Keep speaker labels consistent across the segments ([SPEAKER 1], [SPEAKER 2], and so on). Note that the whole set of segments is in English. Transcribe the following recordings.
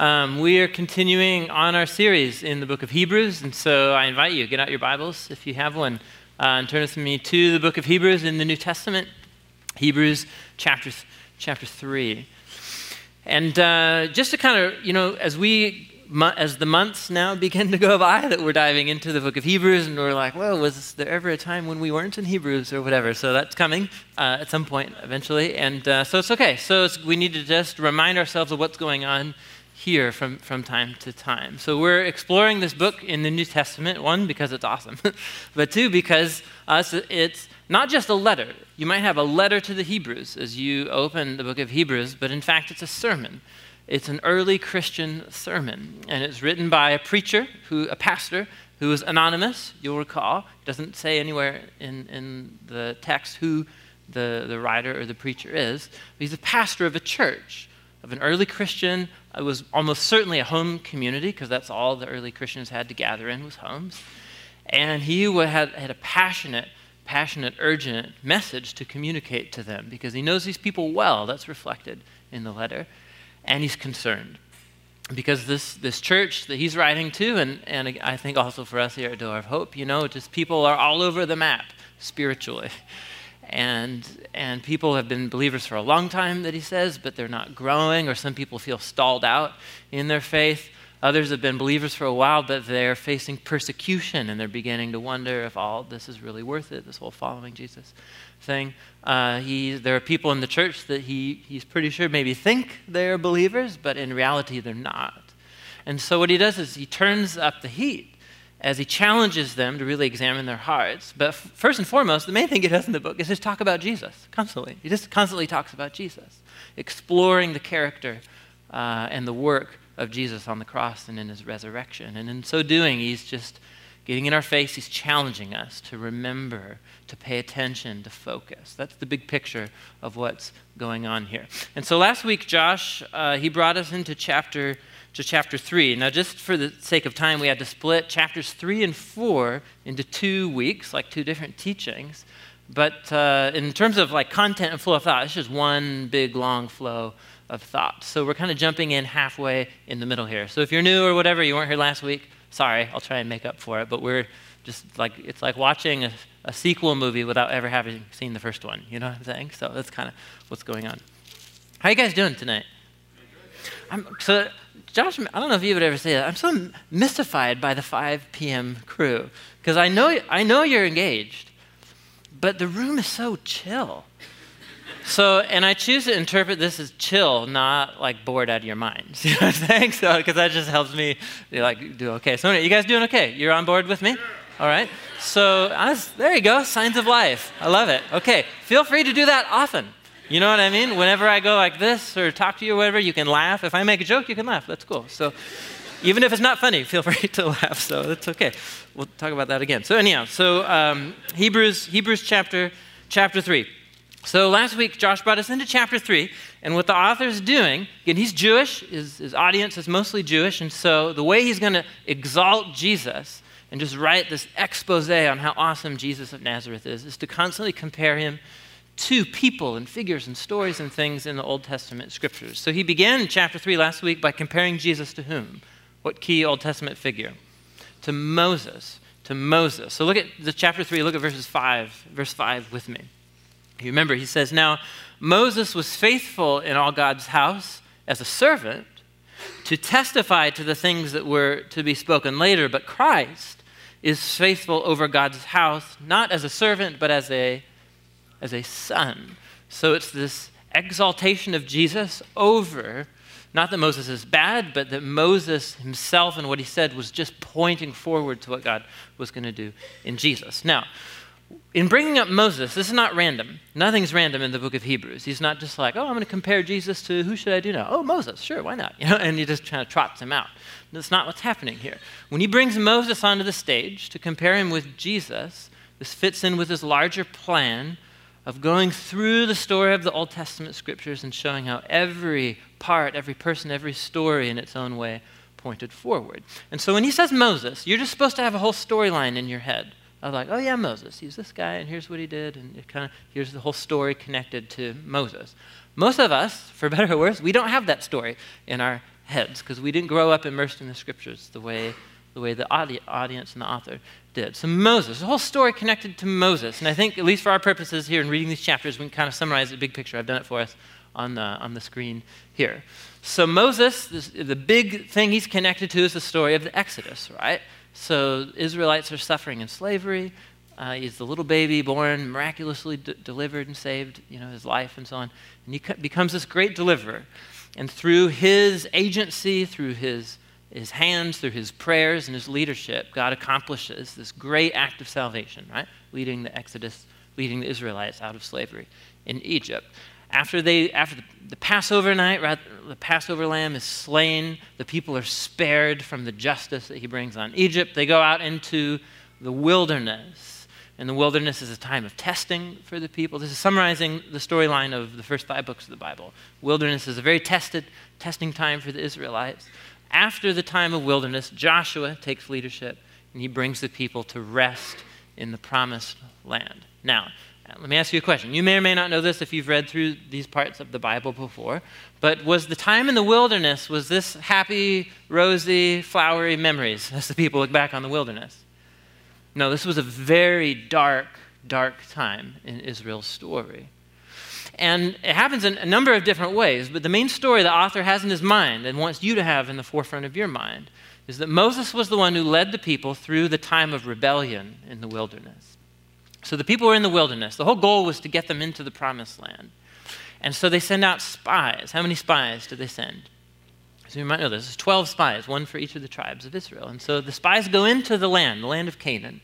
[SPEAKER 1] We are continuing on our series in the book of Hebrews, and so I invite you, get out your Bibles if you have one, and turn with me to the book of Hebrews in the New Testament, Hebrews chapter 3. And just to kind of, as the months now begin to go by, that we're diving into the book of Hebrews, and we're like, well, was there ever a time when we weren't in Hebrews or whatever? So that's coming at some point eventually, and so it's okay. So we need to just remind ourselves of what's going on here from time to time. So we're exploring this book in the New Testament, one, because it's awesome, but two, because it's not just a letter. You might have a letter to the Hebrews as you open the book of Hebrews, but in fact, it's a sermon. It's an early Christian sermon, and it's written by a pastor who was anonymous, you'll recall. It doesn't say anywhere in the text who the writer or the preacher is. He's a pastor of a church, of an early Christian. It was almost certainly a home community, because that's all the early Christians had to gather in was homes. And he had a passionate, urgent message to communicate to them, because he knows these people well. That's reflected in the letter. And he's concerned because this church that he's writing to, and I think also for us here at Door of Hope, just people are all over the map spiritually. And people have been believers for a long time, that he says, but they're not growing, or some people feel stalled out in their faith. Others have been believers for a while, but they're facing persecution, and they're beginning to wonder if all this is really worth it, this whole following Jesus thing. There are people in the church that he's pretty sure maybe think they're believers, but in reality they're not. And so what he does is he turns up the heat as he challenges them to really examine their hearts. But first and foremost, the main thing he does in the book is just talk about Jesus constantly. He just constantly talks about Jesus, exploring the character and the work of Jesus on the cross and in his resurrection. And in so doing, he's just getting in our face. He's challenging us to remember, to pay attention, to focus. That's the big picture of what's going on here. And so last week, Josh, he brought us into chapter 3. Now, just for the sake of time, we had to split chapters 3 and 4 into 2 weeks, like 2 different teachings. But in terms of like content and flow of thought, it's just one big, long flow of thought. So we're kind of jumping in halfway in the middle here. So if you're new or whatever, you weren't here last week, sorry, I'll try and make up for it. But we're just like, it's like watching a sequel movie without ever having seen the first one. You know what I'm saying? So that's kind of what's going on. How you guys doing tonight? So Josh, I don't know if you would ever say that. I'm so mystified by the 5 p.m. crew, because I know you're engaged, but the room is so chill. So, and I choose to interpret this as chill, not like bored out of your minds. You know what I'm saying? So, because that just helps me do okay. So, anyway, you guys doing okay? You're on board with me? All right. So, there you go. Signs of life. I love it. Okay. Feel free to do that often. You know what I mean? Whenever I go like this or talk to you or whatever, you can laugh. If I make a joke, you can laugh. That's cool. So, even if it's not funny, feel free to laugh. So, that's okay. We'll talk about that again. So, anyhow, Hebrews chapter 3. So last week, Josh brought us into chapter 3, and what the author's doing, again, he's Jewish, his audience is mostly Jewish, and so the way he's going to exalt Jesus and just write this expose on how awesome Jesus of Nazareth is to constantly compare him to people and figures and stories and things in the Old Testament scriptures. So he began in chapter 3 last week by comparing Jesus to whom? What key Old Testament figure? To Moses. So look at the chapter 3, look at verse 5 with me. You remember, he says, now Moses was faithful in all God's house as a servant to testify to the things that were to be spoken later, but Christ is faithful over God's house, not as a servant, but as a son. So it's this exaltation of Jesus over, not that Moses is bad, but that Moses himself and what he said was just pointing forward to what God was going to do in Jesus. Now, in bringing up Moses, this is not random. Nothing's random in the book of Hebrews. He's not just like, I'm going to compare Jesus to who should I do now? Oh, Moses, sure, why not? And he just kind of trots him out. That's not what's happening here. When he brings Moses onto the stage to compare him with Jesus, this fits in with his larger plan of going through the story of the Old Testament scriptures and showing how every part, every person, every story in its own way pointed forward. And so when he says Moses, you're just supposed to have a whole storyline in your head. of like, oh yeah, Moses, he's this guy, and here's what he did, and it kind of here's the whole story connected to Moses. Most of us, for better or worse, we don't have that story in our heads because we didn't grow up immersed in the scriptures the way the audience and the author did. So Moses, the whole story connected to Moses. And I think, at least for our purposes here in reading these chapters, we can kind of summarize the big picture. I've done it for us on the screen here. So Moses, the big thing he's connected to is the story of the Exodus, right? So Israelites are suffering in slavery. He's the little baby born, miraculously delivered and saved, his life and so on. And he becomes this great deliverer. And through his agency, through his hands, through his prayers and his leadership, God accomplishes this great act of salvation, right? Leading the Exodus, leading the Israelites out of slavery in Egypt. After the Passover night, right, the Passover lamb is slain, the people are spared from the justice that he brings on Egypt. They go out into the wilderness, and the wilderness is a time of testing for the people. This is summarizing the storyline of the first 5 books of the Bible. Wilderness is a very testing time for the Israelites. After the time of wilderness, Joshua takes leadership, and he brings the people to rest in the promised land. Now, let me ask you a question. You may or may not know this if you've read through these parts of the Bible before, but was the time in the wilderness, was this happy, rosy, flowery memories as the people look back on the wilderness? No, this was a very dark, dark time in Israel's story. And it happens in a number of different ways, but the main story the author has in his mind and wants you to have in the forefront of your mind is that Moses was the one who led the people through the time of rebellion in the wilderness. So the people were in the wilderness. The whole goal was to get them into the promised land. And so they send out spies. How many spies did they send? So you might know this. There's 12 spies, one for each of the tribes of Israel. And so the spies go into the land of Canaan.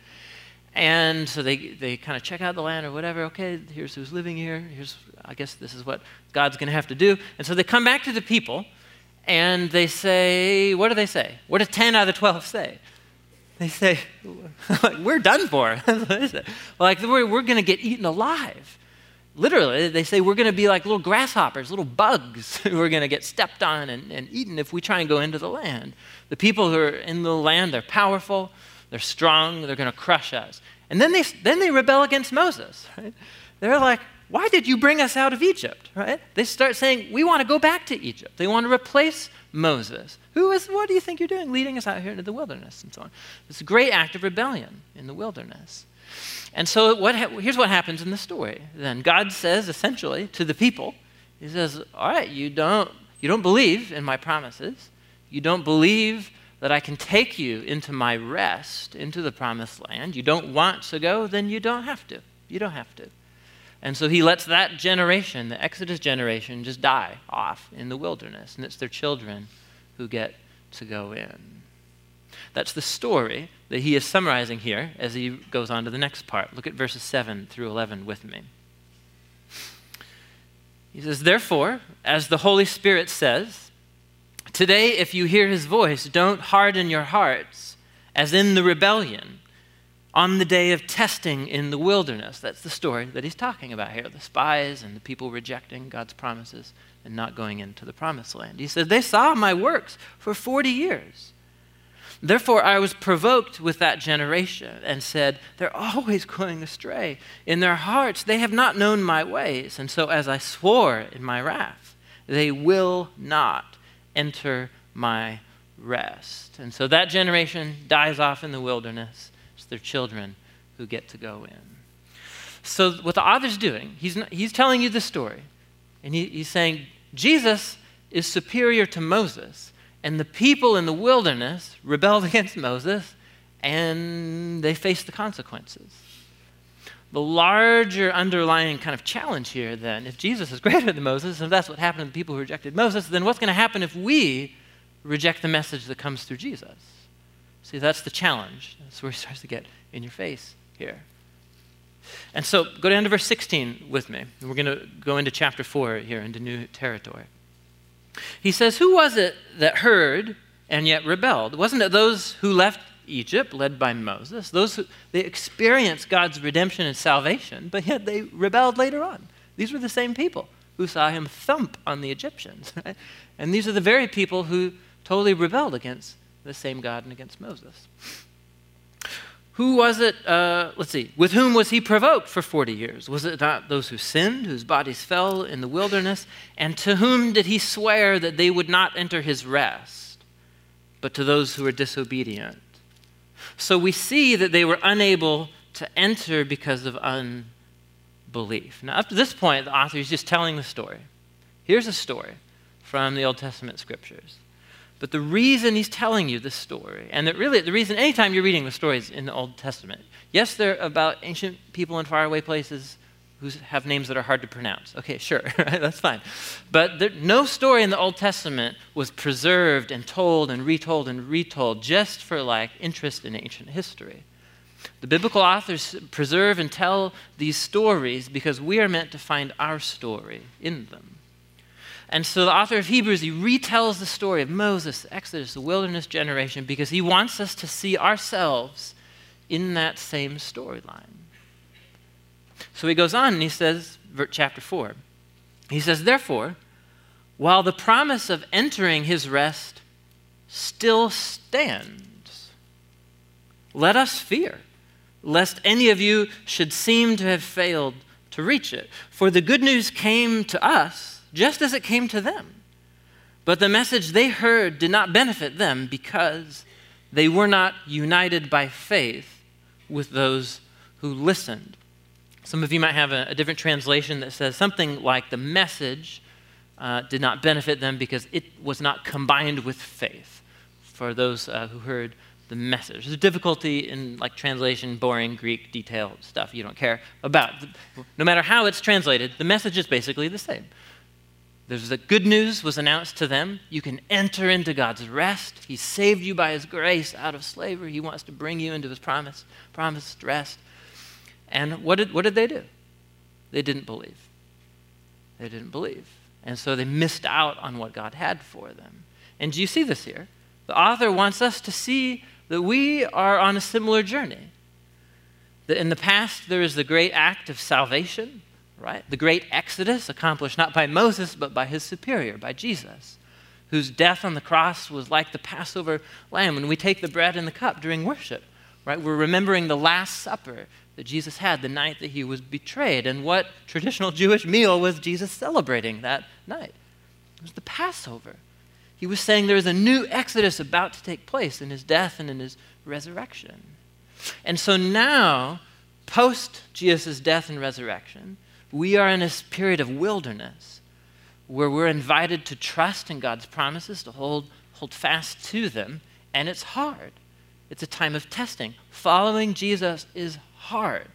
[SPEAKER 1] And so they kind of check out the land or whatever. Okay, here's who's living here. I guess this is what God's going to have to do. And so they come back to the people, and they say, what do they say? What do 10 out of the 12 say? They say, we're done for. Like, we're going to get eaten alive. Literally, they say we're going to be like little grasshoppers, little bugs who are going to get stepped on and eaten if we try and go into the land. The people who are in the land, they're powerful, they're strong, they're going to crush us. And then they rebel against Moses, right? They're like, why did you bring us out of Egypt, right? They start saying, we want to go back to Egypt. They want to replace Moses. What do you think you're doing, leading us out here into the wilderness and so on? It's a great act of rebellion in the wilderness. And so here's what happens in the story. Then God says, essentially, to the people, he says, all right, you don't believe in my promises. You don't believe that I can take you into my rest, into the promised land. You don't want to go, then you don't have to. You don't have to. And so he lets that generation, the Exodus generation, just die off in the wilderness. And it's their children who get to go in. That's the story that he is summarizing here as he goes on to the next part. Look at verses 7 through 11 with me. He says, therefore, as the Holy Spirit says, today if you hear his voice, don't harden your hearts as in the rebellion on the day of testing in the wilderness. That's the story that he's talking about here, the spies and the people rejecting God's promises and not going into the promised land. He said, they saw my works for 40 years. Therefore, I was provoked with that generation and said, they're always going astray. In their hearts, they have not known my ways. And so as I swore in my wrath, they will not enter my rest. And so that generation dies off in the wilderness. It's their children who get to go in. So what the author's doing, he's telling you the story. And he's saying, Jesus is superior to Moses. And the people in the wilderness rebelled against Moses, and they faced the consequences. The larger underlying kind of challenge here, then, if Jesus is greater than Moses, and that's what happened to the people who rejected Moses, then what's going to happen if we reject the message that comes through Jesus? See, that's the challenge. That's where he starts to get in your face here. And so go down to verse 16 with me. We're going to go into chapter 4 here, into new territory. He says, who was it that heard and yet rebelled? Wasn't it those who left Egypt, led by Moses? They experienced God's redemption and salvation, but yet they rebelled later on. These were the same people who saw him thump on the Egyptians. Right? And these are the very people who totally rebelled against the same God and against Moses. Who was it, with whom was he provoked for 40 years? Was it not those who sinned, whose bodies fell in the wilderness? And to whom did he swear that they would not enter his rest, but to those who were disobedient? So we see that they were unable to enter because of unbelief. Now, up to this point, the author is just telling the story. Here's a story from the Old Testament scriptures. But the reason he's telling you this story, and the reason anytime you're reading the stories in the Old Testament, yes, they're about ancient people in faraway places who have names that are hard to pronounce. Okay, sure, right, that's fine. But no story in the Old Testament was preserved and told and retold just for interest in ancient history. The biblical authors preserve and tell these stories because we are meant to find our story in them. And so the author of Hebrews, he retells the story of Moses, the Exodus, the wilderness generation, because he wants us to see ourselves in that same storyline. So he goes on and he says, chapter 4, he says, therefore, while the promise of entering his rest still stands, let us fear, lest any of you should seem to have failed to reach it. For the good news came to us just as it came to them. But the message they heard did not benefit them because they were not united by faith with those who listened. Some of you might have a different translation that says something like the message did not benefit them because it was not combined with faith for those who heard the message. There's a difficulty in translation, boring Greek detail stuff you don't care about. No matter how it's translated, the message is basically the same. There's the good news was announced to them. You can enter into God's rest. He saved you by his grace out of slavery. He wants to bring you into his promised rest. And what did they do? They didn't believe. They didn't believe. And so they missed out on what God had for them. And do you see this here? The author wants us to see that we are on a similar journey. That in the past there is the great act of salvation, right? The great exodus accomplished not by Moses, but by his superior, by Jesus, whose death on the cross was like the Passover lamb. When we take the bread and the cup during worship, right, we're remembering the Last Supper that Jesus had the night that he was betrayed. And what traditional Jewish meal was Jesus celebrating that night? It was the Passover. He was saying there is a new exodus about to take place in his death and in his resurrection. And so now, post Jesus' death and resurrection, we are in this period of wilderness where we're invited to trust in God's promises, to hold fast to them, and it's hard. It's a time of testing. Following Jesus is hard.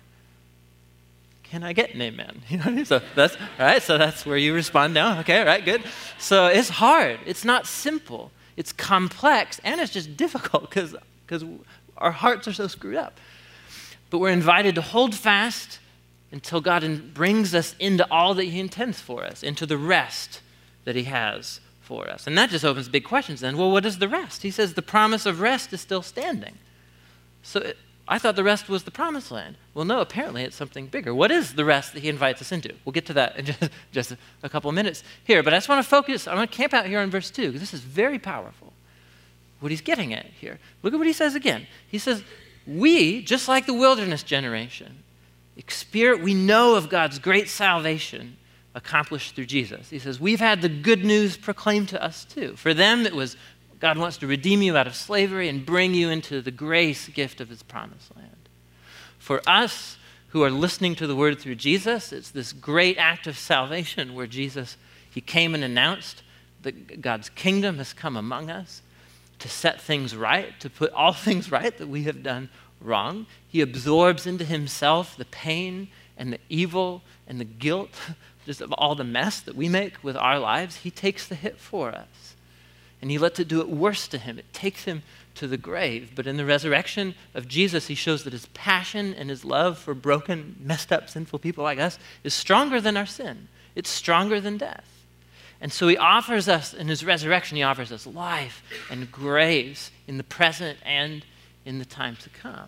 [SPEAKER 1] Can I get an amen? So that's all right. So that's where you respond now. Okay, all right, good. So it's hard. It's not simple. It's complex, and it's just difficult because our hearts are so screwed up. But we're invited to hold fast until God brings us into all that he intends for us, into the rest that he has for us. And that just opens big questions then. Well, what is the rest? He says the promise of rest is still standing. So I thought the rest was the promised land. Well, no, apparently it's something bigger. What is the rest that he invites us into? We'll get to that in just a couple of minutes here. But I just want to focus, I want to camp out here on verse 2, because this is very powerful. What he's getting at here. Look at what he says again. He says, we, just like the wilderness generation, we know of God's great salvation accomplished through Jesus. He says, we've had the good news proclaimed to us too. For them, it was God wants to redeem you out of slavery and bring you into the grace gift of his promised land. For us who are listening to the word through Jesus, it's this great act of salvation where Jesus, he came and announced that God's kingdom has come among us to set things right, to put all things right that we have done wrong. He absorbs into himself the pain and the evil and the guilt, just of all the mess that we make with our lives. He takes the hit for us. And he lets it do it worse to him. It takes him to the grave. But in the resurrection of Jesus, he shows that his passion and his love for broken, messed up, sinful people like us is stronger than our sin. It's stronger than death. And so he offers us, in his resurrection, he offers us life and grace in the present and in the time to come.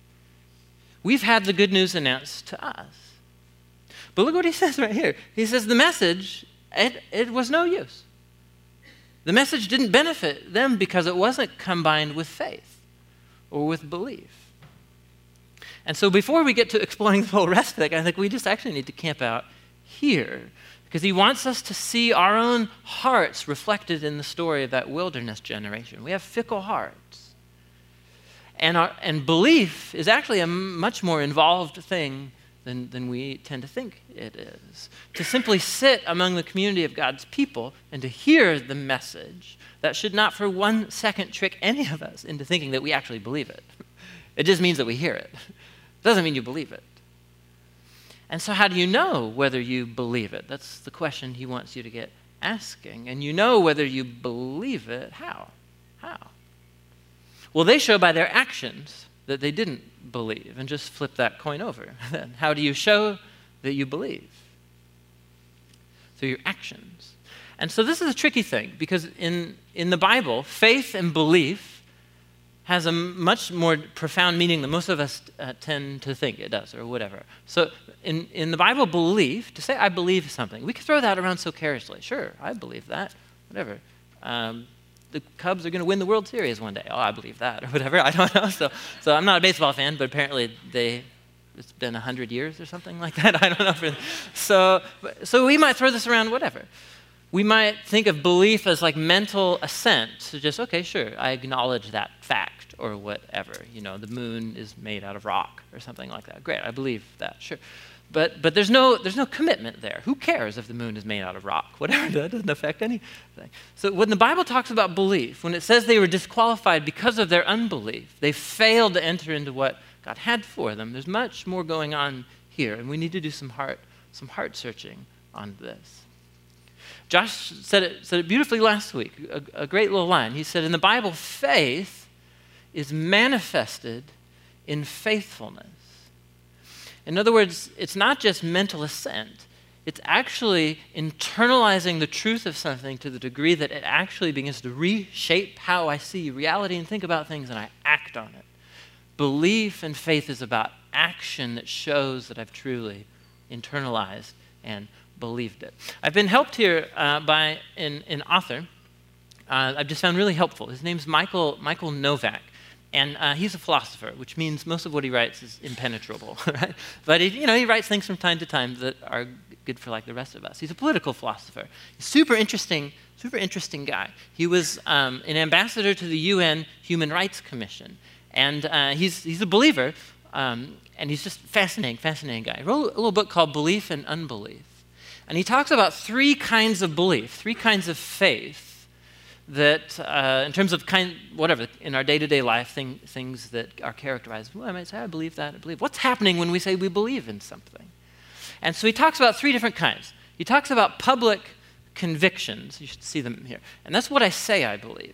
[SPEAKER 1] We've had the good news announced to us. But look what he says right here. He says the message, it was no use. The message didn't benefit them because it wasn't combined with faith or with belief. And so before we get to exploring the whole rest of it, I think we just actually need to camp out here, because he wants us to see our own hearts reflected in the story of that wilderness generation. We have fickle hearts. And belief is actually a much more involved thing than we tend to think it is. To simply sit among the community of God's people and to hear the message, that should not for 1 second trick any of us into thinking that we actually believe it. It just means that we hear it. It doesn't mean you believe it. And so how do you know whether you believe it? That's the question he wants you to get asking. And you know whether you believe it, how? How? Well, they show by their actions that they didn't believe, and just flip that coin over. Then how do you show that you believe? Through your actions. And so this is a tricky thing, because in the Bible, faith and belief has a much more profound meaning than most of us tend to think it does, or whatever. So in the Bible, belief, to say I believe something, we can throw that around so carelessly. Sure, I believe that, whatever. The Cubs are going to win the World Series one day. Oh, I believe that, or whatever. I don't know. So I'm not a baseball fan, but apparently it's been 100 years or something like that. I don't know. So we might throw this around, whatever. We might think of belief as like mental assent. So just, okay, sure, I acknowledge that fact, or whatever. You know, the moon is made out of rock, or something like that. Great, I believe that, sure. But there's no commitment there. Who cares if the moon is made out of rock? Whatever, that doesn't affect anything. So when the Bible talks about belief, when it says they were disqualified because of their unbelief, they failed to enter into what God had for them, there's much more going on here, and we need to do some heart searching on this. Josh said it beautifully last week, a great little line. He said, in the Bible, faith is manifested in faithfulness. In other words, it's not just mental assent. It's actually internalizing the truth of something to the degree that it actually begins to reshape how I see reality and think about things, and I act on it. Belief and faith is about action that shows that I've truly internalized and believed it. I've been helped here by an author I've just found really helpful. His name's Michael Novak. And he's a philosopher, which means most of what he writes is impenetrable, right? But he writes things from time to time that are good for like the rest of us. He's a political philosopher. He's super interesting guy. He was an ambassador to the UN Human Rights Commission, and he's a believer, and he's just fascinating guy. He wrote a little book called Belief and Unbelief, and he talks about three kinds of belief, three kinds of faith. That in terms of in our day-to-day life, things that are characterized, well, I might say, I believe that, I believe. What's happening when we say we believe in something? And so he talks about three different kinds. He talks about public convictions. You should see them here. And that's what I say I believe.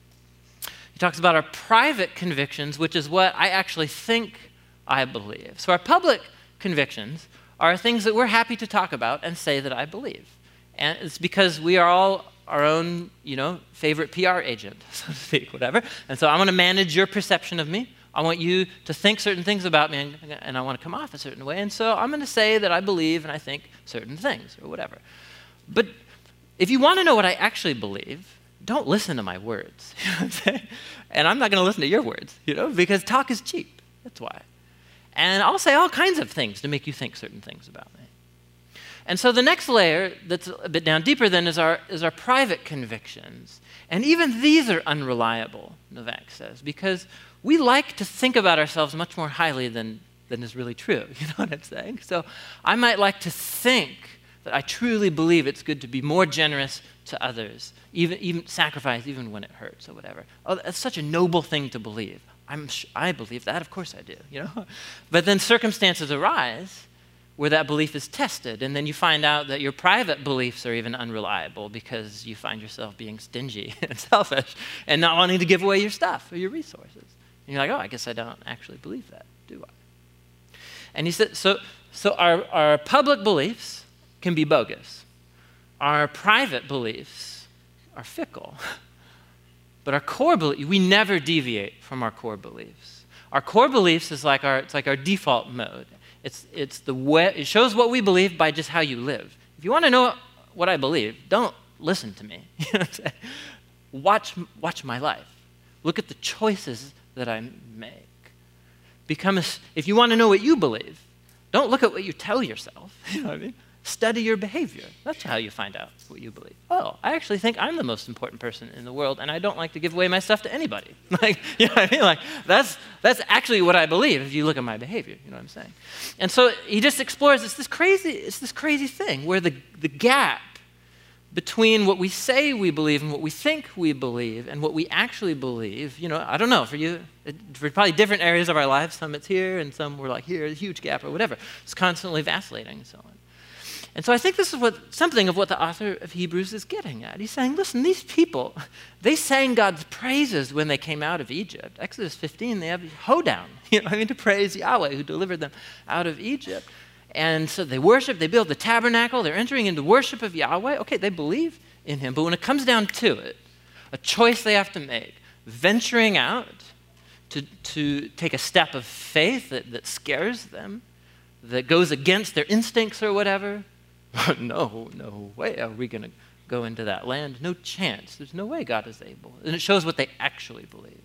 [SPEAKER 1] He talks about our private convictions, which is what I actually think I believe. So our public convictions are things that we're happy to talk about and say that I believe. And it's because we are all our own, favorite PR agent, so to speak, whatever. And so I want to manage your perception of me. I want you to think certain things about me, and I want to come off a certain way. And so I'm going to say that I believe and I think certain things, or whatever. But if you want to know what I actually believe, don't listen to my words. You know what I'm saying? And I'm not going to listen to your words, because talk is cheap. That's why. And I'll say all kinds of things to make you think certain things about me. And so the next layer that's a bit down deeper then is our private convictions. And even these are unreliable, Novak says, because we like to think about ourselves much more highly than is really true. You know what I'm saying? So I might like to think that I truly believe it's good to be more generous to others, even sacrifice even when it hurts or whatever. Oh, that's such a noble thing to believe. I believe that, of course I do, But then circumstances arise where that belief is tested, and then you find out that your private beliefs are even unreliable because you find yourself being stingy and selfish and not wanting to give away your stuff or your resources. And you're like, oh, I guess I don't actually believe that, do I? And he said, so our public beliefs can be bogus. Our private beliefs are fickle. But our core beliefs, we never deviate from our core beliefs. Our core beliefs is like our default mode. It's the way, it shows what we believe by just how you live. If you want to know what I believe, don't listen to me. You know what I'm saying? Watch my life. Look at the choices that I make. if you want to know what you believe, don't look at what you tell yourself. You know what I mean? Study your behavior. That's how you find out what you believe. Oh, I actually think I'm the most important person in the world, and I don't like to give away my stuff to anybody. You know what I mean? That's actually what I believe if you look at my behavior. You know what I'm saying? And so he just explores this crazy thing where the gap between what we say we believe and what we think we believe and what we actually believe, I don't know, for you, for probably different areas of our lives, some it's here and some we're like here, a huge gap or whatever. It's constantly vacillating and so on. And so I think this is something of what the author of Hebrews is getting at. He's saying, listen, these people, they sang God's praises when they came out of Egypt. Exodus 15, they have hoedown, to praise Yahweh who delivered them out of Egypt. And so they worship, they build the tabernacle, they're entering into worship of Yahweh. Okay, they believe in him, but when it comes down to it, a choice they have to make, venturing out to take a step of faith that scares them, that goes against their instincts or whatever. No way are we going to go into that land. No chance. There's no way God is able. And it shows what they actually believe.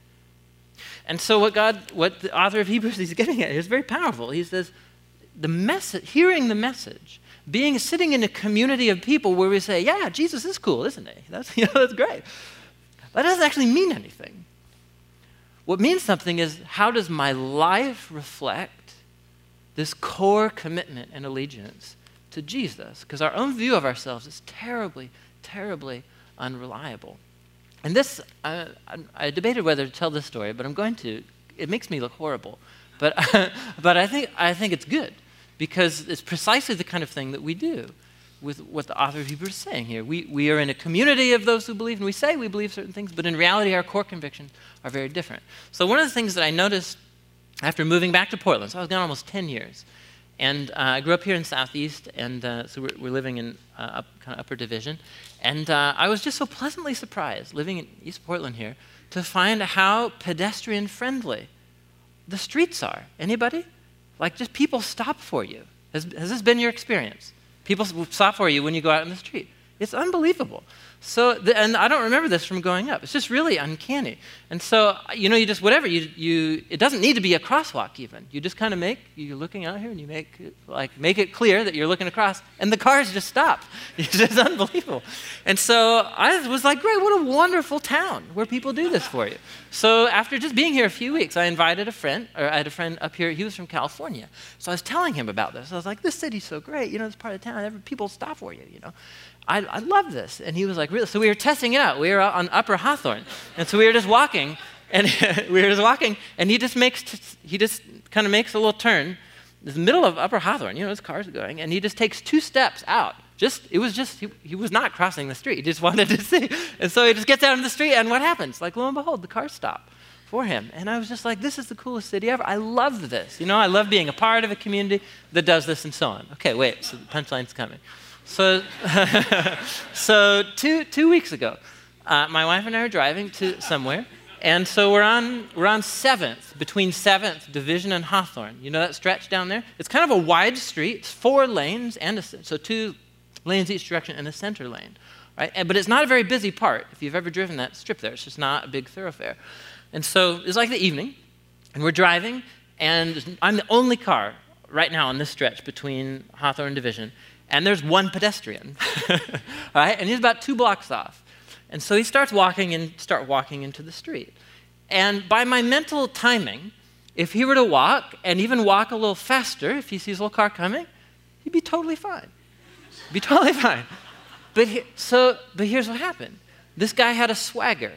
[SPEAKER 1] And so what the author of Hebrews is getting at is very powerful. He says, hearing the message, sitting in a community of people where we say, yeah, Jesus is cool, isn't he? That's great. That doesn't actually mean anything. What means something is, how does my life reflect this core commitment and allegiance to Jesus? Because our own view of ourselves is terribly, terribly unreliable. And this, I debated whether to tell this story, but I'm going to. It makes me look horrible. But I think it's good, because it's precisely the kind of thing that we do with what the author of Hebrews is saying here. We are in a community of those who believe, and we say we believe certain things, but in reality our core convictions are very different. So one of the things that I noticed after moving back to Portland, so I was gone almost 10 years, and I grew up here in Southeast, and so we're living in kind of upper division, and I was just so pleasantly surprised living in East Portland here to find how pedestrian friendly the streets are. Anybody? Like, just people stop for you. Has this been your experience? People stop for you when you go out in the street. It's unbelievable. So, and I don't remember this from growing up. It's just really uncanny. And so, you just whatever, it doesn't need to be a crosswalk even. You just kind of you're looking out here and you make it clear that you're looking across, and the cars just stop. It's just unbelievable. And so I was like, great, what a wonderful town where people do this for you. So after just being here a few weeks, I had a friend up here. He was from California. So I was telling him about this. I was like, this city's so great. This part of town, people stop for you, I love this. And he was like, really? So we were testing it out. We were out on Upper Hawthorne. And so we were just walking, and he just kind of makes a little turn in the middle of Upper Hawthorne. His car's going, and he just takes 2 steps out. He was not crossing the street. He just wanted to see. And so he just gets out in the street, and what happens? Like, lo and behold, the cars stop for him. And I was just like, this is the coolest city ever. I love this. I love being a part of a community that does this and so on. Okay, wait, so the punchline's coming. So 2 weeks ago, my wife and I are driving to somewhere, and so we're on 7th, between 7th Division and Hawthorne. You know that stretch down there? It's kind of a wide street. It's 4 lanes, so 2 lanes each direction and a center lane, right? But it's not a very busy part. If you've ever driven that strip there, it's just not a big thoroughfare. And so it's like the evening, and we're driving, and I'm the only car right now on this stretch between Hawthorne and Division. And there's one pedestrian, all right? And he's about 2 blocks off. And so he starts walking into the street. And by my mental timing, if he were to walk, and even walk a little faster, if he sees a little car coming, he'd be totally fine. Be totally fine. But here's what happened. This guy had a swagger.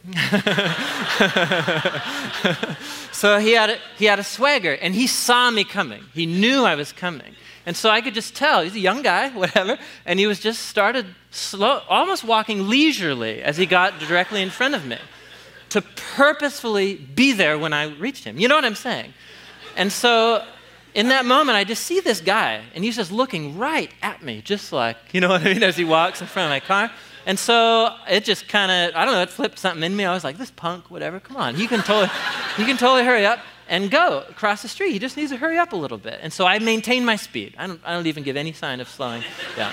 [SPEAKER 1] So he had a swagger, and he saw me coming. He knew I was coming. And so I could just tell, he's a young guy, whatever, and he was just started slow, almost walking leisurely as he got directly in front of me to purposefully be there when I reached him. You know what I'm saying? And so in that moment, I just see this guy, and he's just looking right at me, just like, you know what I mean, as he walks in front of my car. And so it just kind of, I don't know, it flipped something in me. I was like, this punk, whatever, come on. He can totally hurry up and go across the street. He just needs to hurry up a little bit. And so I maintain my speed. I don't even give any sign of slowing down.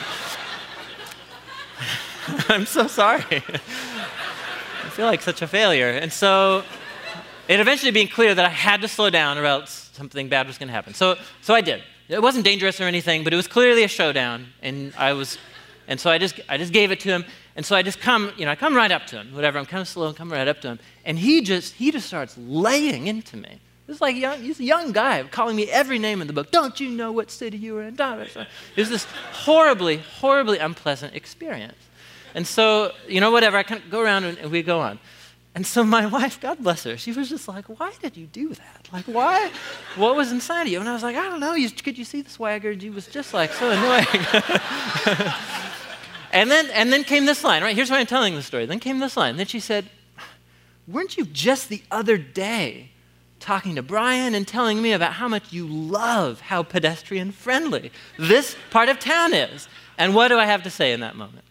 [SPEAKER 1] I'm so sorry. I feel like such a failure. And so it eventually became clear that I had to slow down or else something bad was going to happen. So I did. It wasn't dangerous or anything, but it was clearly a showdown, and so I just gave it to him. And so I come right up to him, whatever. I'm kind of slow and come right up to him, and he just starts laying into me. This is like he's a young guy calling me every name in the book. Don't you know what city you were in? It was this horribly, horribly unpleasant experience. And so, whatever, I kind of go around and we go on. And so my wife, God bless her, she was just like, why did you do that? Like, why? What was inside of you? And I was like, I don't know. Could you see the swagger? You was just like so annoying. and then came this line, right? Here's why I'm telling the story. Then came this line. Then she said, weren't you just the other day talking to Brian and telling me about how much you love how pedestrian friendly this part of town is? And what do I have to say in that moment?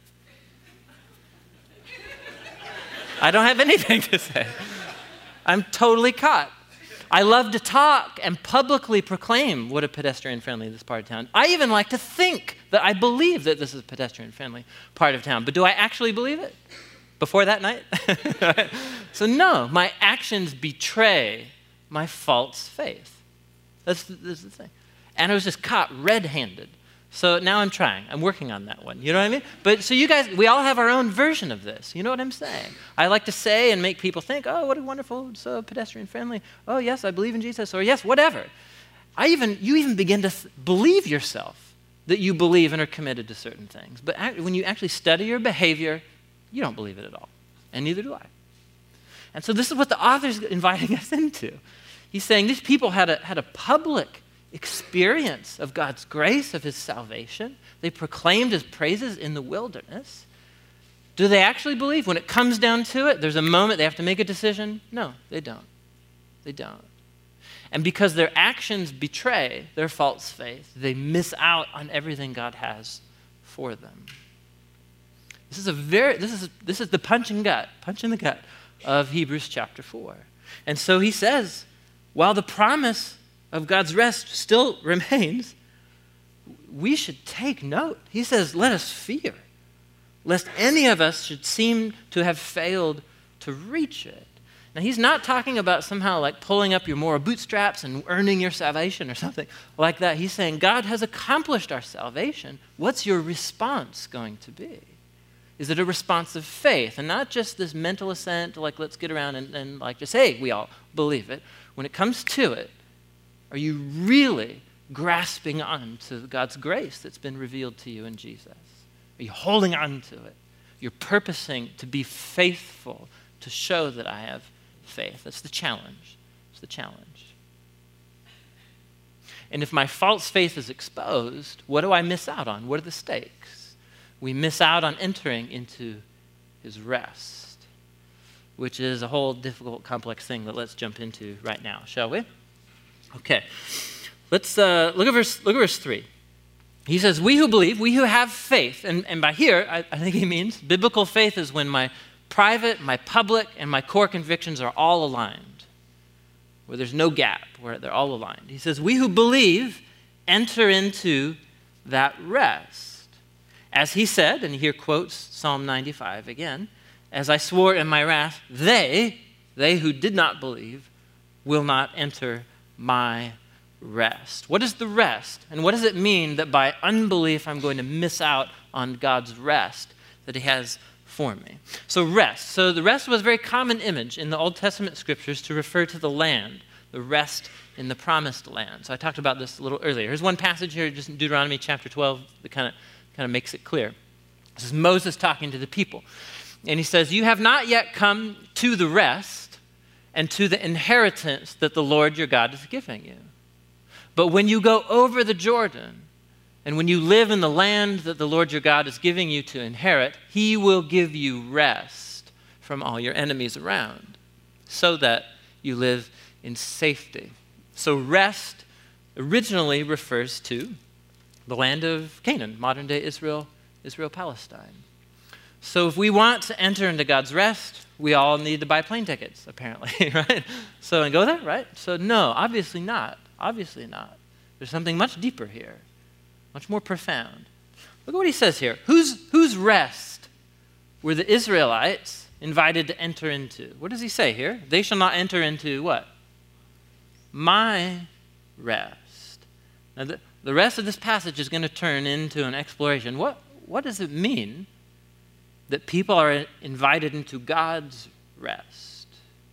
[SPEAKER 1] I don't have anything to say. I'm totally caught. I love to talk and publicly proclaim what a pedestrian-friendly this part of town. I even like to think that I believe that this is a pedestrian-friendly part of town. But do I actually believe it before that night? So no, my actions betray my false faith. That's the thing. And I was just caught red-handed. So now I'm trying. I'm working on that one. You know what I mean? But so you guys, we all have our own version of this. You know what I'm saying? I like to say and make people think, oh, what a wonderful, so pedestrian friendly. Oh, yes, I believe in Jesus. Or yes, whatever. You even begin to believe yourself that you believe and are committed to certain things. But when you actually study your behavior, you don't believe it at all. And neither do I. And so this is what the author's inviting us into. He's saying these people had a public experience of God's grace, of his salvation. They proclaimed his praises in the wilderness. Do they actually believe? When it comes down to it, there's a moment they have to make a decision? No, they don't. They don't. And because their actions betray their false faith, they miss out on everything God has for them. This is the punch in the gut of Hebrews chapter 4. And so he says, while the promise of God's rest still remains, we should take note. He says, let us fear, lest any of us should seem to have failed to reach it. Now, he's not talking about somehow like pulling up your moral bootstraps and earning your salvation or something like that. He's saying, God has accomplished our salvation. What's your response going to be? Is it a response of faith and not just this mental assent, like let's get around and like just, hey, we all believe it. When it comes to it, are you really grasping on to God's grace that's been revealed to you in Jesus? Are you holding on to it? You're purposing to be faithful to show that I have faith. That's the challenge. It's the challenge. And if my false faith is exposed, what do I miss out on? What are the stakes? We miss out on entering into his rest, which is a whole difficult, complex thing that let's jump into right now, shall we? Okay, let's look at verse 3. He says, we who believe, we who have faith, and by here, I think he means biblical faith is when my private, my public, and my core convictions are all aligned, where there's no gap, where they're all aligned. He says, we who believe enter into that rest. As he said, and here quotes Psalm 95 again, as I swore in my wrath, they who did not believe will not enter my rest. What is the rest? And what does it mean that by unbelief I'm going to miss out on God's rest that he has for me? So rest. So the rest was a very common image in the Old Testament scriptures to refer to the land, the rest in the promised land. So I talked about this a little earlier. Here's one passage here, just in Deuteronomy chapter 12, that kind of makes it clear. This is Moses talking to the people. And he says, you have not yet come to the rest and to the inheritance that the Lord your God is giving you. But when you go over the Jordan, and when you live in the land that the Lord your God is giving you to inherit, he will give you rest from all your enemies around, so that you live in safety. So rest originally refers to the land of Canaan, modern-day Israel, Palestine. So if we want to enter into God's rest, we all need to buy plane tickets, apparently, right? So, and go there, right? So no, obviously not. Obviously not. There's something much deeper here, much more profound. Look at what he says here. Whose rest were the Israelites invited to enter into? What does he say here? They shall not enter into what? My rest. Now, the rest of this passage is going to turn into an exploration. What does it mean that people are invited into God's rest?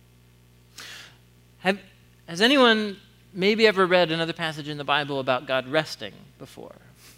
[SPEAKER 1] Has anyone maybe ever read another passage in the Bible about God resting before?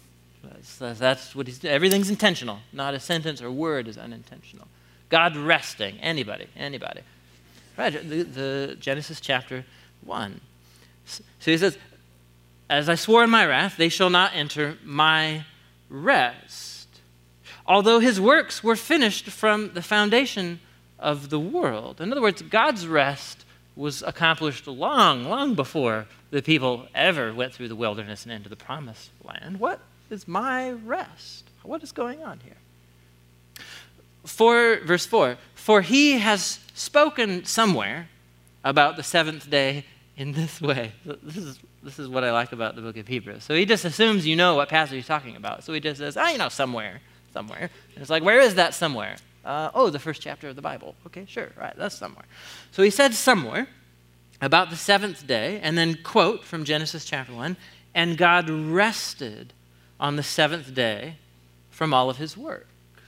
[SPEAKER 1] That's what he's doing. Everything's intentional. Not a sentence or word is unintentional. God resting. Anybody. Right, the Genesis chapter 1. So he says, as I swore in my wrath, they shall not enter my rest. Although his works were finished from the foundation of the world. In other words, God's rest was accomplished long, long before the people ever went through the wilderness and into the promised land. What is my rest? What is going on here? Verse 4, for he has spoken somewhere about the seventh day in this way. This is what I like about the book of Hebrews. So he just assumes you know what passage he's talking about. So he just says, somewhere. And it's like, where is that somewhere? The first chapter of the Bible. Okay, sure, right, that's somewhere. So he said somewhere about the seventh day, and then quote from Genesis chapter 1, and God rested on the seventh day from all of his works.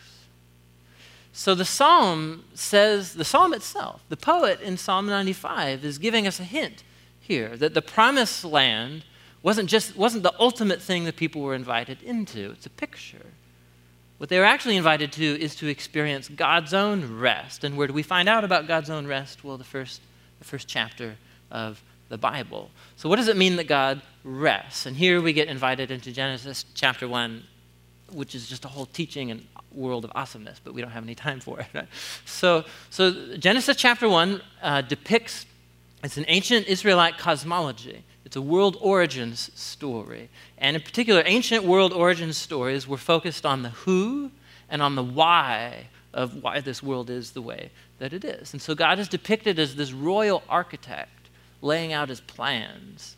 [SPEAKER 1] So the psalm itself, the poet in Psalm 95 is giving us a hint here that the promised land wasn't the ultimate thing that people were invited into. It's a picture. What they were actually invited to is to experience God's own rest. And where do we find out about God's own rest? Well, the first chapter of the Bible. So what does it mean that God rests? And here we get invited into Genesis chapter 1, which is just a whole teaching and world of awesomeness, but we don't have any time for it. Right? So Genesis chapter 1 depicts, it's an ancient Israelite cosmology. It's a world origins story. And in particular, ancient world origins stories were focused on the who and on the why of why this world is the way that it is. And so God is depicted as this royal architect laying out his plans.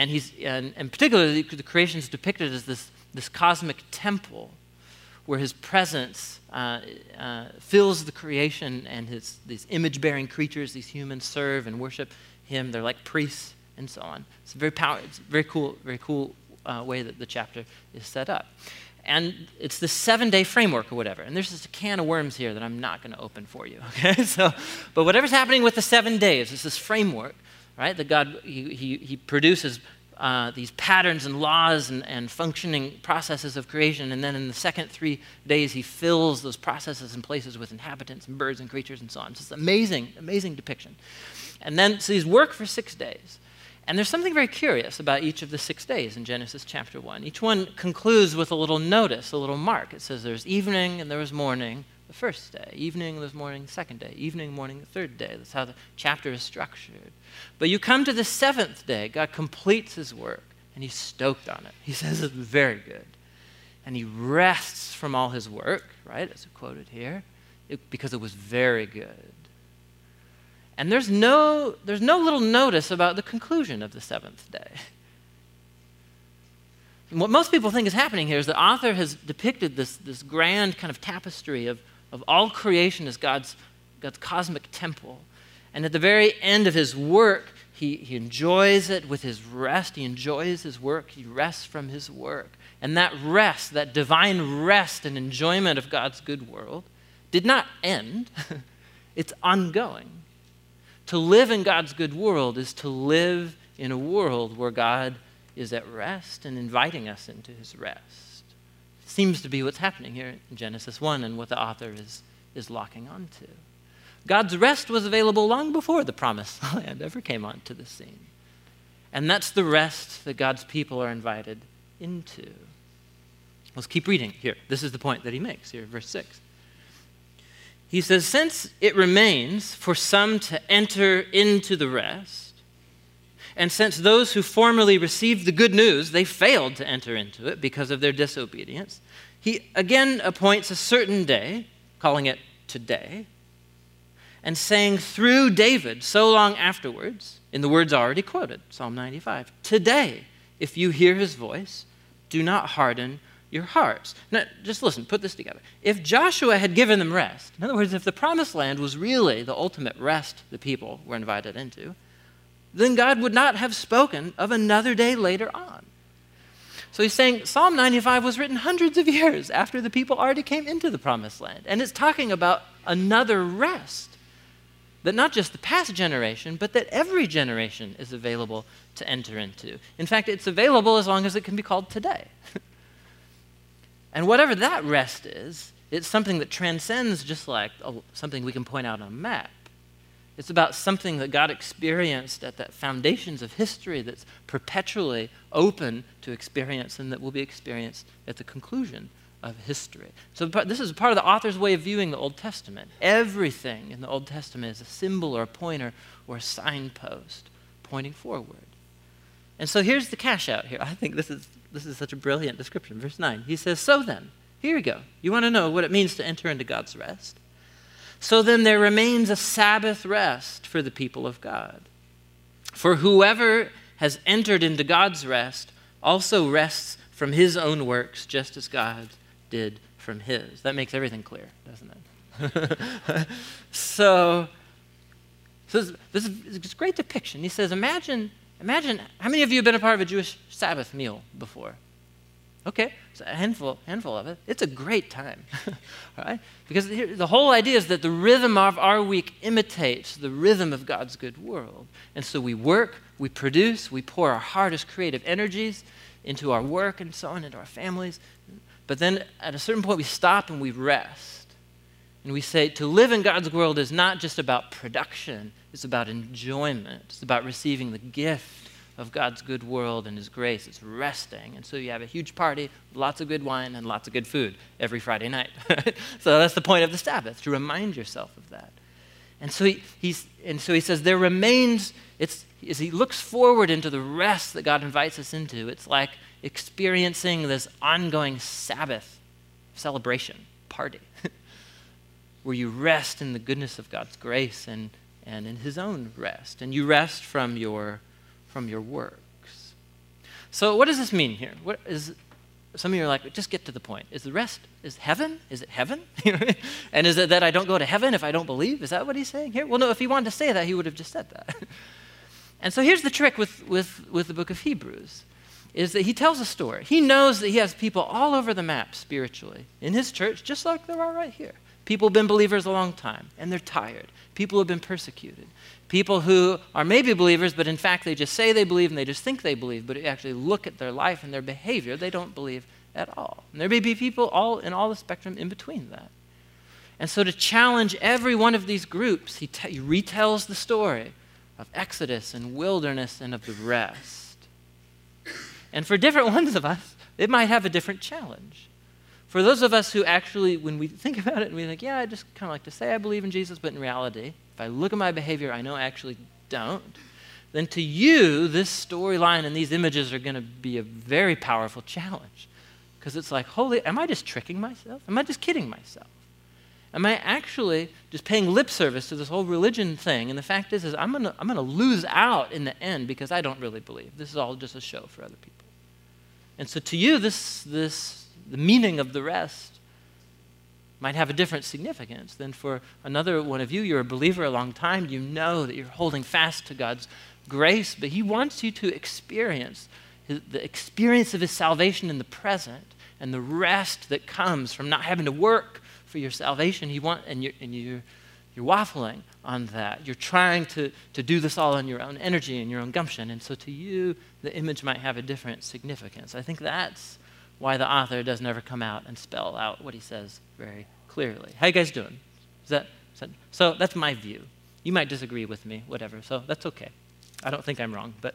[SPEAKER 1] And particularly the creation is depicted as this cosmic temple where his presence fills the creation, and these image-bearing creatures, these humans, serve and worship him. They're like priests and so on. It's a very cool way that the chapter is set up. And it's the 7-day framework or whatever. And there's just a can of worms here that I'm not going to open for you. Okay, but whatever's happening with the 7 days, it's this framework, right? That God he produces these patterns and laws and functioning processes of creation, and then in the second 3 days, he fills those processes and places with inhabitants and birds and creatures and so on. It's just amazing depiction. And then, so he's worked for 6 days. And there's something very curious about each of the 6 days in Genesis chapter 1. Each one concludes with a little notice, a little mark. It says there's evening and there was morning the first day, evening, there was morning the second day, evening, morning the third day. That's how the chapter is structured. But you come to the 7th day, God completes his work, and he's stoked on it. He says it's very good. And he rests from all his work, right, as quoted here, because it was very good. And there's no little notice about the conclusion of the 7th day. And what most people think is happening here is the author has depicted this grand kind of tapestry of all creation as God's cosmic temple. And at the very end of his work, he enjoys it with his rest. He enjoys his work. He rests from his work. And that rest, that divine rest and enjoyment of God's good world, did not end. It's ongoing. To live in God's good world is to live in a world where God is at rest and inviting us into his rest. It seems to be what's happening here in Genesis 1 and what the author is locking onto. God's rest was available long before the promised land ever came onto the scene. And that's the rest that God's people are invited into. Let's keep reading here. This is the point that he makes here, verse 6. He says, since it remains for some to enter into the rest, and since those who formerly received the good news, they failed to enter into it because of their disobedience, he again appoints a certain day, calling it today, and saying through David so long afterwards, in the words already quoted, Psalm 95, today, if you hear his voice, do not harden your hearts. Now, just listen, put this together. If Joshua had given them rest, in other words, if the promised land was really the ultimate rest the people were invited into, then God would not have spoken of another day later on. So he's saying Psalm 95 was written hundreds of years after the people already came into the promised land. And it's talking about another rest that not just the past generation, but that every generation is available to enter into. In fact, it's available as long as it can be called today. And whatever that rest is, it's something that transcends just like something we can point out on a map. It's about something that God experienced at the foundations of history that's perpetually open to experience and that will be experienced at the conclusion of history. So this is part of the author's way of viewing the Old Testament. Everything in the Old Testament is a symbol or a pointer or a signpost pointing forward. And so here's the cash out here. I think this is such a brilliant description. Verse 9, he says, so then, here you go. You want to know what it means to enter into God's rest? So then there remains a Sabbath rest for the people of God. For whoever has entered into God's rest also rests from his own works, just as God did from his. That makes everything clear, doesn't it? So this is a great depiction. He says, imagine, how many of you have been a part of a Jewish Sabbath meal before? Okay, so a handful of it. It's a great time, all right? Because the whole idea is that the rhythm of our week imitates the rhythm of God's good world. And so we work, we produce, we pour our hardest creative energies into our work and so on, into our families. But then at a certain point we stop and we rest. And we say to live in God's world is not just about production, it's about enjoyment. It's about receiving the gift of God's good world and his grace. It's resting. And so you have a huge party, lots of good wine and lots of good food every Friday night. So that's the point of the Sabbath, to remind yourself of that. And so he says there remains, as he looks forward into the rest that God invites us into, it's like experiencing this ongoing Sabbath celebration party where you rest in the goodness of God's grace and in his own rest. And you rest from your works. So what does this mean here? Some of you are like, just get to the point. Is heaven? Is it heaven? And is it that I don't go to heaven if I don't believe? Is that what he's saying here? Well, no, if he wanted to say that, he would have just said that. And so here's the trick with the book of Hebrews, is that he tells a story. He knows that he has people all over the map spiritually in his church, just like there are right here. People have been believers a long time, and they're tired. People have been persecuted. People who are maybe believers, but in fact they just say they believe and they just think they believe, but if you actually look at their life and their behavior, they don't believe at all. And there may be people in all the spectrum in between that. And so to challenge every one of these groups, he retells the story of Exodus and wilderness and of the rest. And for different ones of us, it might have a different challenge. For those of us who actually, when we think about it and we think, yeah, I just kind of like to say I believe in Jesus, but in reality, if I look at my behavior, I know I actually don't, then to you, this storyline and these images are going to be a very powerful challenge. Because it's like, am I just tricking myself? Am I just kidding myself? Am I actually just paying lip service to this whole religion thing? And the fact is I'm gonna lose out in the end because I don't really believe. This is all just a show for other people. And so to you, the meaning of the rest might have a different significance than for another one of you. You're a believer a long time. You know that you're holding fast to God's grace, but he wants you to experience the experience of his salvation in the present and the rest that comes from not having to work for your salvation. You're waffling on that. You're trying to do this all on your own energy and your own gumption. And so to you, the image might have a different significance. I think that's why the author doesn't ever come out and spell out what he says very clearly. How you guys doing? So that's my view. You might disagree with me, whatever, so that's okay. I don't think I'm wrong, but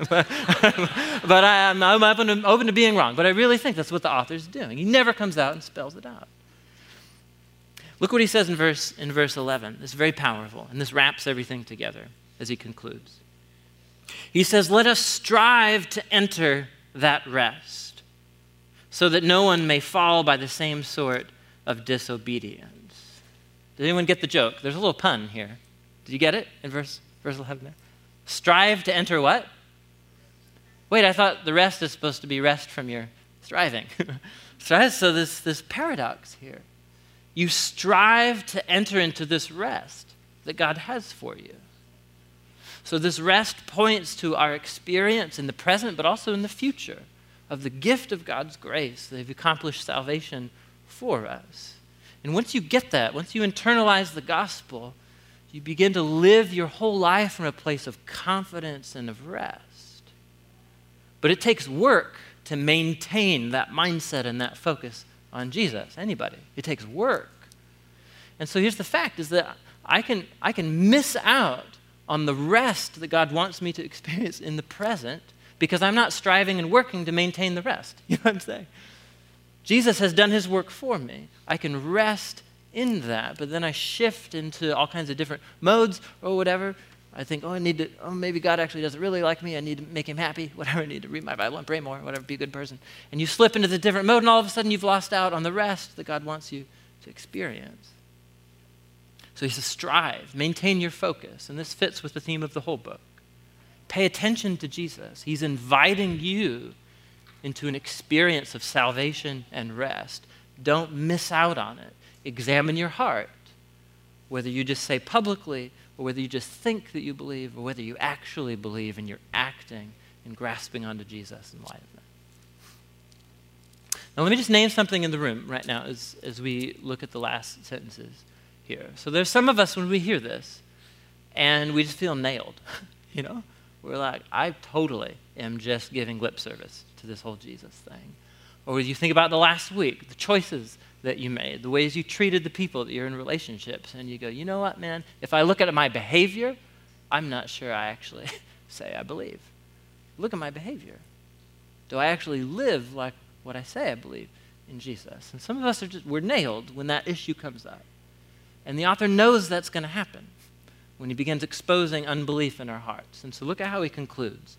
[SPEAKER 1] I'm open to being wrong. But I really think that's what the author's doing. He never comes out and spells it out. Look what he says in verse 11. It's very powerful, and this wraps everything together as he concludes. He says, "Let us strive to enter that rest, so that no one may fall by the same sort of disobedience." Did anyone get the joke? There's a little pun here. Did you get it in verse 11 there? Strive to enter what? Wait, I thought the rest is supposed to be rest from your striving. So this paradox here. You strive to enter into this rest that God has for you. So this rest points to our experience in the present, but also in the future, of the gift of God's grace. They've accomplished salvation for us. And once you get that, once you internalize the gospel, you begin to live your whole life from a place of confidence and of rest. But it takes work to maintain that mindset and that focus on Jesus. Anybody. It takes work. And so here's the fact, is that I can miss out on the rest that God wants me to experience in the present because I'm not striving and working to maintain the rest. You know what I'm saying? Jesus has done his work for me. I can rest in that, but then I shift into all kinds of different modes or whatever. I think, maybe God actually doesn't really like me. I need to make him happy. Whatever, I need to read my Bible and pray more, whatever, be a good person. And you slip into the different mode, and all of a sudden you've lost out on the rest that God wants you to experience. So he says, strive, maintain your focus. And this fits with the theme of the whole book. Pay attention to Jesus. He's inviting you into an experience of salvation and rest. Don't miss out on it. Examine your heart, whether you just say publicly or whether you just think that you believe or whether you actually believe and you're acting and grasping onto Jesus in light of that. Now let me just name something in the room right now as we look at the last sentences here. So there's some of us when we hear this and we just feel nailed, you know? We're like, I totally am just giving lip service to this whole Jesus thing. Or you think about the last week, the choices that you made, the ways you treated the people that you're in relationships, and you go, you know what, man? If I look at my behavior, I'm not sure I actually say I believe. Look at my behavior. Do I actually live like what I say I believe in Jesus? And some of us we're nailed when that issue comes up. And the author knows that's going to happen when he begins exposing unbelief in our hearts. And so look at how he concludes.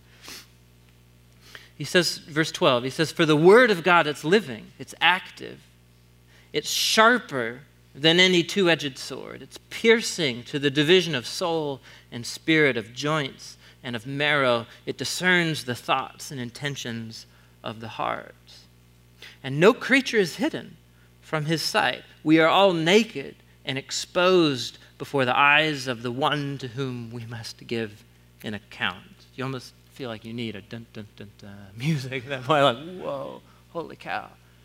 [SPEAKER 1] He says, verse 12, he says, for the word of God, it's living, it's active, it's sharper than any two-edged sword. It's piercing to the division of soul and spirit, of joints and of marrow. It discerns the thoughts and intentions of the heart. And no creature is hidden from his sight. We are all naked and exposed before the eyes of the one to whom we must give an account. You almost feel like you need a dun dun dun dun music. That point, like, whoa, holy cow.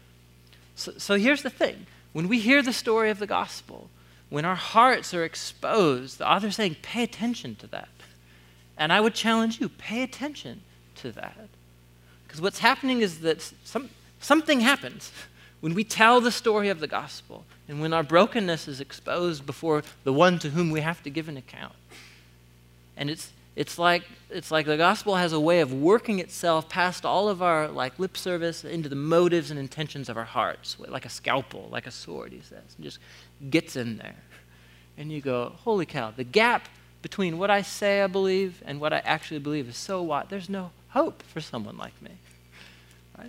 [SPEAKER 1] So here's the thing. When we hear the story of the gospel, when our hearts are exposed, the author's saying, pay attention to that. And I would challenge you, pay attention to that. Because what's happening is that something happens when we tell the story of the gospel and when our brokenness is exposed before the one to whom we have to give an account. And it's like the gospel has a way of working itself past all of our lip service into the motives and intentions of our hearts, like a scalpel, like a sword, he says, and just gets in there. And you go, holy cow, the gap between what I say I believe and what I actually believe is so wide. There's no hope for someone like me. Right?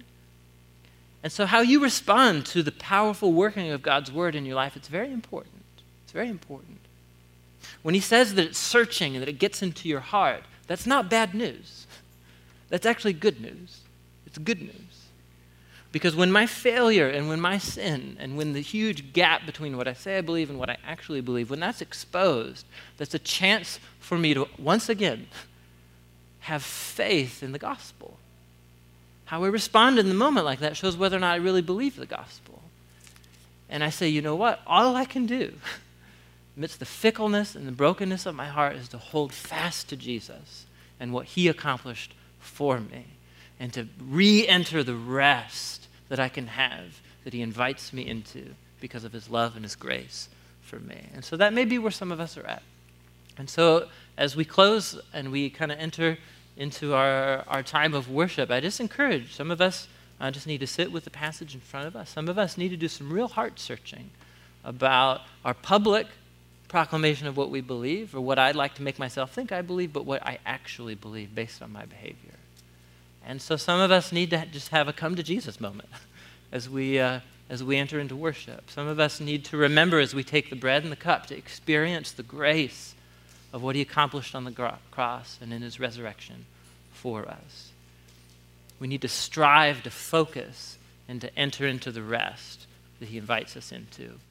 [SPEAKER 1] And so how you respond to the powerful working of God's word in your life, it's very important. It's very important. When he says that it's searching and that it gets into your heart, that's not bad news. That's actually good news. It's good news. Because when my failure and when my sin and when the huge gap between what I say I believe and what I actually believe, when that's exposed, that's a chance for me to once again have faith in the gospel. How we respond in the moment like that shows whether or not I really believe the gospel. And I say, you know what? All I can do amidst the fickleness and the brokenness of my heart is to hold fast to Jesus and what he accomplished for me and to re-enter the rest that I can have that he invites me into because of his love and his grace for me. And so that may be where some of us are at. And so as we close and we kind of enter into our time of worship, I just encourage some of us just need to sit with the passage in front of us. Some of us need to do some real heart searching about our public proclamation of what we believe, or what I'd like to make myself think I believe, but what I actually believe based on my behavior. And so some of us need to just have a come to Jesus moment as we enter into worship. Some of us need to remember as we take the bread and the cup to experience the grace of what he accomplished on the cross and in his resurrection for us. We need to strive to focus and to enter into the rest that he invites us into.